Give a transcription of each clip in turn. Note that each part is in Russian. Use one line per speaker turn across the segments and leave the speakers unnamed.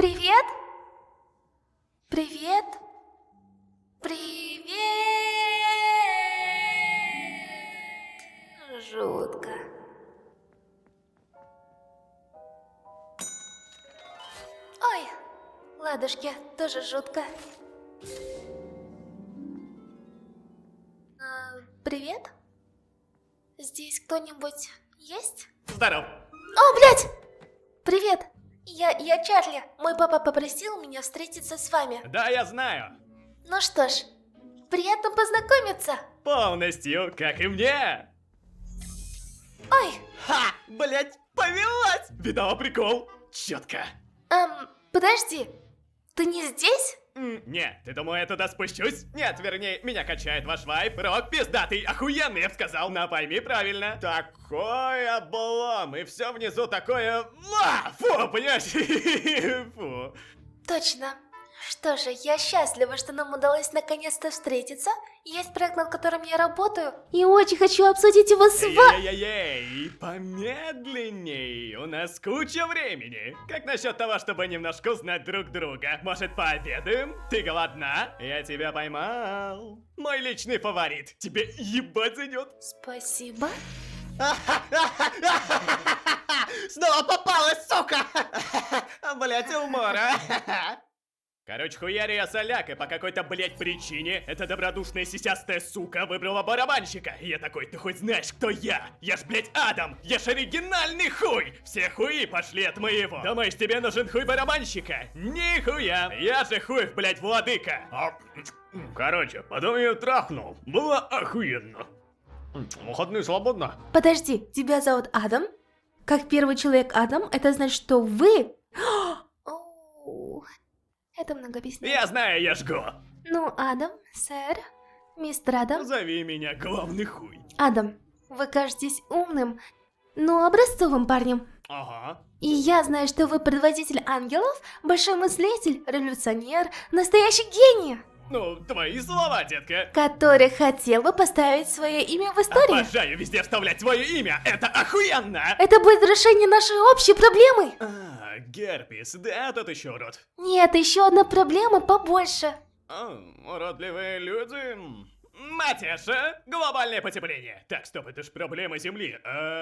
Привет? Привет? Привет? Жутко. Ой, ладушки, тоже жутко. Привет? Здесь кто-нибудь есть?
Здоров.
О, блядь! Привет! Я Чарли. Мой папа попросил меня встретиться с вами.
Да, я знаю.
Ну что ж, приятно познакомиться.
Полностью, как и мне.
Ой,
Ха! Блять, повелась! Видала прикол? Четко.
подожди. Ты не здесь?
Нет, ты думал, я туда спущусь? Нет, вернее, меня качает ваш вайп. Рок пиздатый, охуенный, я бы сказал. Но пойми правильно. Такой облом, и все внизу такое... Фу, понимаешь? Фу.
Точно. Что же, я счастлива, что нам удалось наконец-то встретиться. Есть проект, над которым я работаю. И очень хочу обсудить его с вами.
Эй, помедленней, у нас куча времени. Как насчет того, чтобы немножко узнать друг друга? Может, пообедаем? Ты голодна? Я тебя поймал. Мой личный фаворит. Тебе ебать зайдет.
Спасибо.
Снова попалась, сука! Блять, умора. Короче, хуяри я соляк, и по какой-то, блять, причине эта добродушная сисястая сука выбрала барабанщика. И я такой, ты хоть знаешь, кто я? Я ж, блять, Адам! Я ж оригинальный хуй! Все хуи пошли от моего. Думаешь, тебе нужен хуй барабанщика? Нихуя! Я же хуев, блять, владыка! Короче, потом я трахнул. Было охуенно. Выходные свободно.
Подожди, тебя зовут Адам? Как первый человек Адам, это значит, что вы... Оу, это много объясняет.
Я знаю, я жгу.
Ну, Адам, сэр, мистер Адам.
Зови меня главный хуй.
Адам, вы кажетесь умным, но образцовым парнем.
Ага.
И я знаю, что вы предводитель ангелов, большой мыслитель, революционер, настоящий гений,
Ну, твои слова, детка.
который хотел бы поставить свое имя в истории.
Обожаю везде вставлять свое имя. Это охуенно.
Это будет решение нашей общей проблемы.
Герпес, да, тот еще урод.
Нет, еще одна проблема побольше.
Уродливые люди. Матеша, глобальное потепление. Так, стоп, это ж проблема Земли.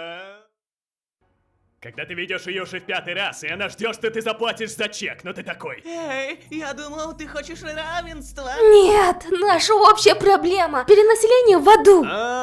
Когда ты ведешь ее уже в 5-й раз, и она ждет, что ты заплатишь за чек, но ты такой.
Эй, я думал, ты хочешь равенства.
Нет, наша общая проблема. Перенаселение в аду.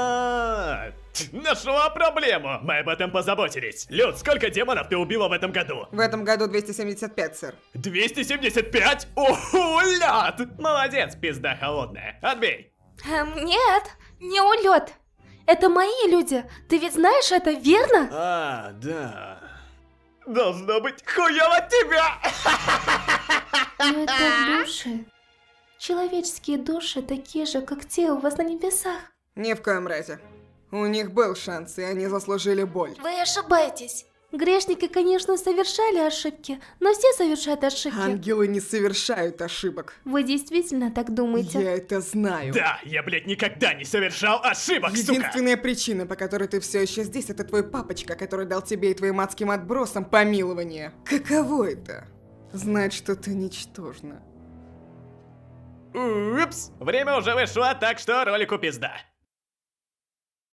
Нашла проблему. Мы об этом позаботились. Люд, сколько демонов ты убила в этом году?
В этом году 275, сэр.
275? Оху, ляд! Молодец, пизда холодная. Отбей.
Нет, не улет. Это мои люди. Ты ведь знаешь это, верно?
Да. Должно быть хуёво от тебя!
Но это души. Человеческие души такие же, как те у вас на небесах.
Ни в коем разе. У них был шанс, и они заслужили боль.
Вы ошибаетесь. Грешники, конечно, совершали ошибки, но все совершают ошибки.
Ангелы не совершают ошибок.
Вы действительно так думаете?
Я это знаю.
Да, я, блядь, никогда не совершал ошибок, сука!
Единственная причина, по которой ты все еще здесь, это твой папочка, который дал тебе и твоим адским отбросам помилование. Каково это? Знать, что ты ничтожна.
Упс, время уже вышло, так что ролику пизда.